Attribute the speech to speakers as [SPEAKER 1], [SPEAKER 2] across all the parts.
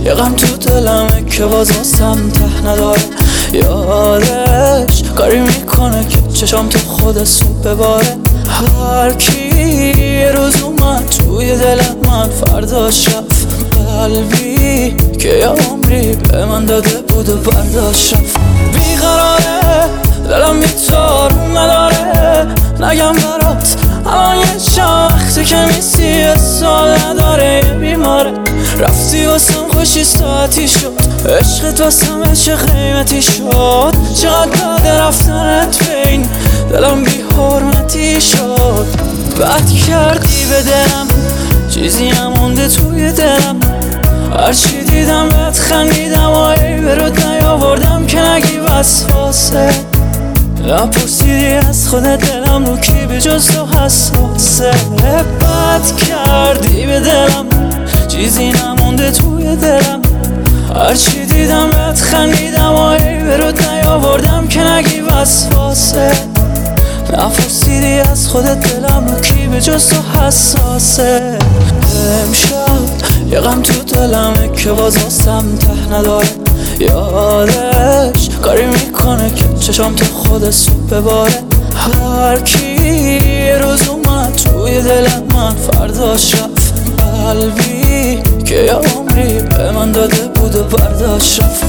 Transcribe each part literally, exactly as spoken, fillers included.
[SPEAKER 1] یه غم تو دلمه که باز واسم ته نداره. یادش کاری میکنه که چشام تو خود صبح بباره. هر کی یه روز اومد توی دل من فرداش رفت. قلبی که یه عمری به من داده بود و برداشت رفت. بیقراره دلم بی‌تار نداره، نگم برات الان یه چند وقته که میسی سال نداره. یه بیماره رفتی واسم خوشی ساعتی شد، عشقت واسم چه قیمتی شد. چقدر داده رفتنت بین دلم بی حرمتی شد. بد کردی به دلم چیزی نمونده توی دلم. هرچی دیدم بهت خندیدم و ای برود نیاوردم که نگی وسواسه. نپرسیدی از خودت دلم رو کی به جز تو حساسه. بد کردی به دلم چیزی نمونده توی دلم. هرچی دیدم بهت خندیدم و ای برود نیاوردم که نگی وسواسه. نپرسیدی از خودت دلم رو کی به جز تو حساسه. امشب یه غم تو دلمه که باز واسم ته نداره. یادش کاری میکنه که چشام تو خود صبح بباره. هر کی یه روز اومد توی دل من فرداش رفت. قلبی که یه عمری به من داده بود و برداشت رفت.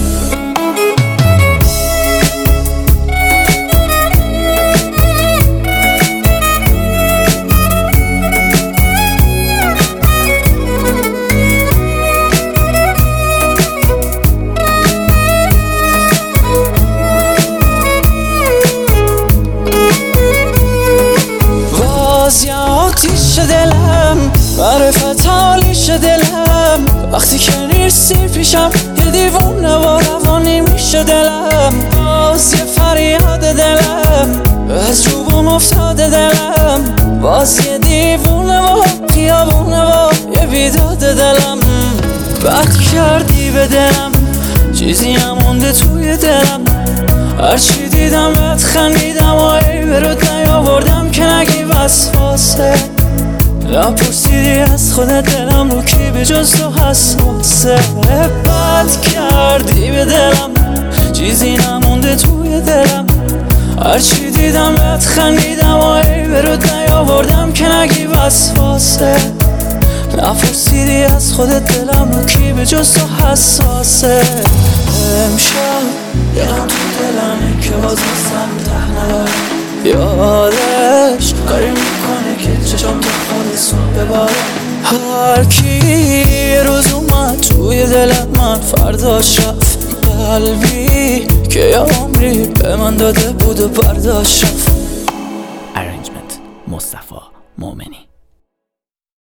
[SPEAKER 1] آتیش دلم معرفت حالیش دلم. وقتی که نیستی پیشم یه دیوونه و روانی میشه دلم. باز یه فریاد دلم از روبون افتاده دلم. باز یه دیوونه و خیابونه و یه بیداد دلم. بد کردی به دلم چیزی نمونده توی دلم. هرچی دیدم بهت خندیدم و ای برود نیاوردم که نگی وسواسه. نپرسیدی از خودت دلم رو کی به جز تو حساسه. بد کردی به دلم چیزی نمونده توی دلم. هرچی دیدم بهت خندیدم و ای برود نیاوردم که نگی وسواسه. نپرسیدی از خودت دلم رو کی به جز تو حساسه. امشب یه غم تو دلمه که باز واسم ته نداره. یادش کاری میکنه که چشام تو خود صبح بباره. هر کی یه روز اومد توی دل من فرداش رفت. قلبی که یه عمری به من داده بود و برداشت رفت.
[SPEAKER 2] Arrangement مصطفی مومنی.